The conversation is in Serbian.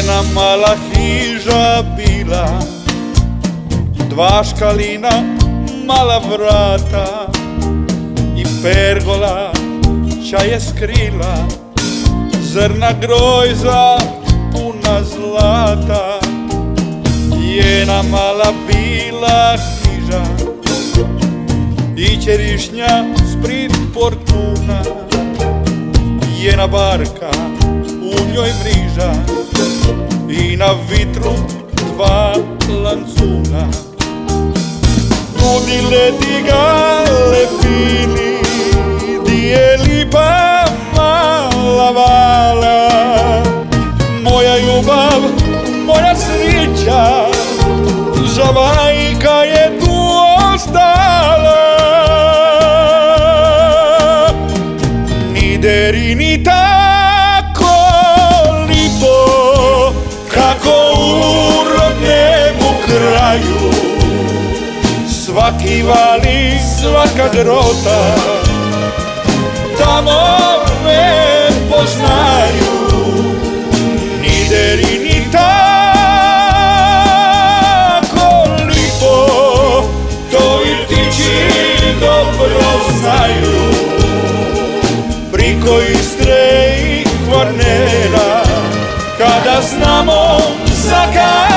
Jedna mala hiža bila, dva škalina, mala vrata i pergola čaje skrila, zrna grojza puna zlata. Jedna mala bila hiža i čerišnja sprit portuna, jedna barka u njoj mriža i na vitru dva lancuna. Tudi leti ga lepili, di je lipa mala vala. Moja ljubav, moja sreća, za majka je tu ostala. Ni deri ni tako lipo, kako u rodnemu kraju. Svaki vali, svaka grota, tamo me poznaju. Ni deri ni tako lipo, to i ptići dobro znaju. Priko Istre i Kvarnera, kada znamo za